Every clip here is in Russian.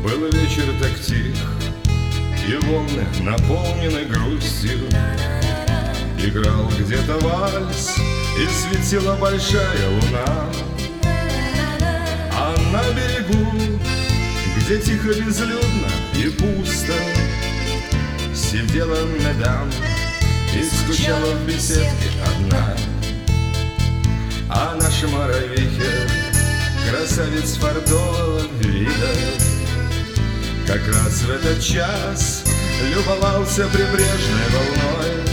Был вечер так тих, и волны наполнены грустью. Играл где-то вальс, и светила большая луна. А на берегу, где тихо, безлюдно и пусто, сидела мадам и скучала в беседке одна. А наша Моровихе, красавец фартового вида, как раз в этот час любовался прибрежной волной.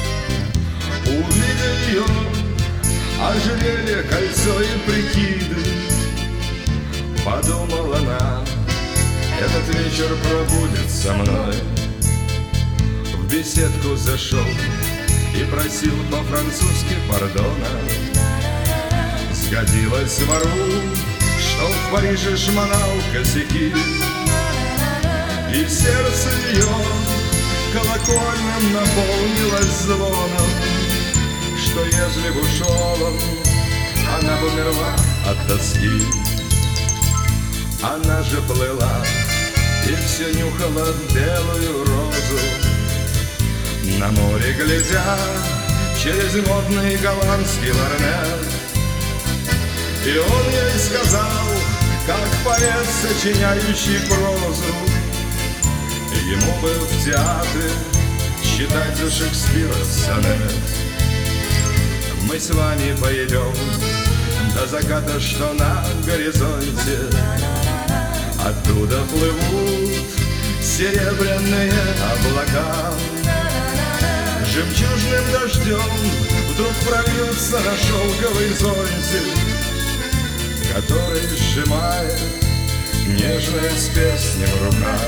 Увидя ее, ожерелье, кольцо и прикиды, подумала она, этот вечер пробудет со мной. В беседку зашел и просил по-французски пардона. Сгодилось вору, что в Париже шмонал косяки, и сердце ее колокольным наполнилось звоном, что ежели б ушел он, она бы умерла от тоски. Она же плыла и все нюхала белую розу, на море глядя через модный голландский лорнет. И он ей сказал, как поэт, сочиняющий прозу, ему бы в театре читать за Шекспира сонет. Мы с вами поедем до заката, что на горизонте, оттуда плывут серебряные облака. Жемчужным дождем вдруг прольются на шелковый зонтик, который сжимает нежная с перстнем рука.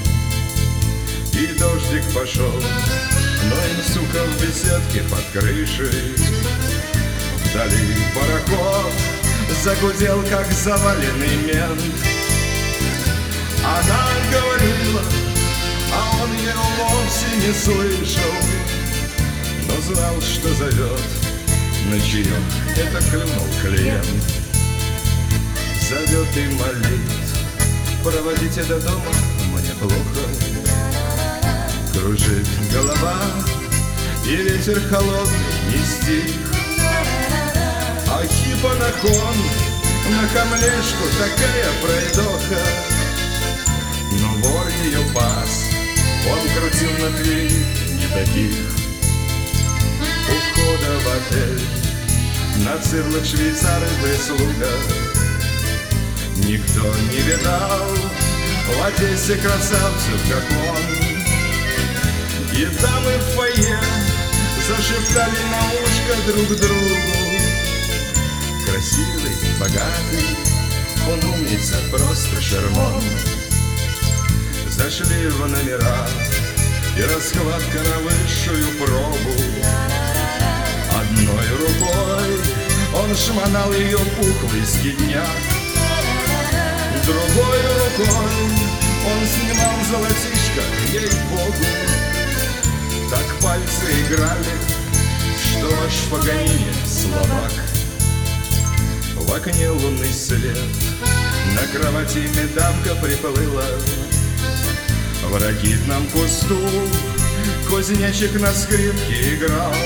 И дождик пошел, но им, сука, в беседке под крышей. Вдали пароход загудел, как заваленный мент. Она говорила, а он ее вовсе не слышал, но знал, что зовет на чаек, это клюнул клиент. Зовет и молит, проводите до дома, мне плохо. Кружит голова, и ветер холодный не стих. А хипа на кон, на камлешку такая пройдоха. Но вор ее пас, он крутил на Твери не таких. У входа в отель на цирлах швейцары прислуга. Никто не видал в Одессе красавцев, как он. И дамы в фойе зашептали на ушко друг другу. Красивый, богатый, он умница, просто шарман. Зашли в номера, и раскладка на высшую пробу. Одной рукой он шмонал ее пухлый скидняк, другой рукой он снимал золотишко, ей-богу. Так пальцы играли, что аж Паганини слабак. В окне лунный свет, на кровати медамка приплыла. В ракитном кусту кузнечик на скрипке играл,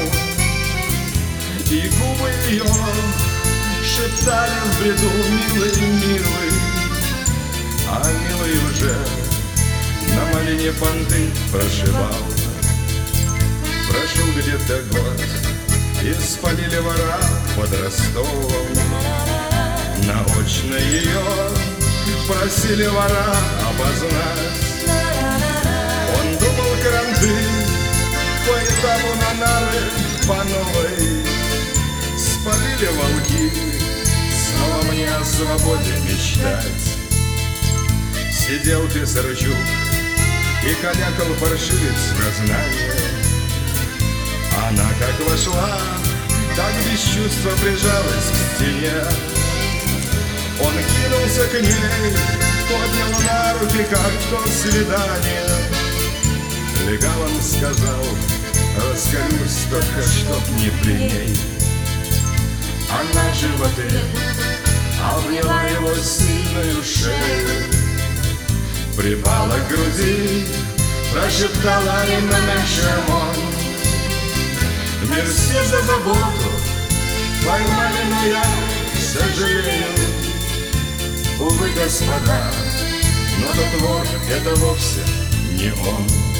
и губы ее шептали в бреду: милый, милый. А милый уже на малине понты прошивал. Прошел где-то год, и спалили вора под Ростовом. Наочно ее просили вора обознать. Он думал кранты, поэтому на нары по новой. Спалили волки, снова мне о свободе мечтать. Сидел Писарчук и калякал паршивец сознание. Она как вошла, так без чувства прижалась к стене. Он кинулся к ней, поднял на руки, как в то свидание. Легалом сказал: раскалюсь только, чтоб не при ней. Она же в ответ обняла его сильную шею припала к груди, прошептала имя Шамон. Мерси за заботу, поймали, но я сожалею. Увы, господа, но тот вор — это вовсе не он.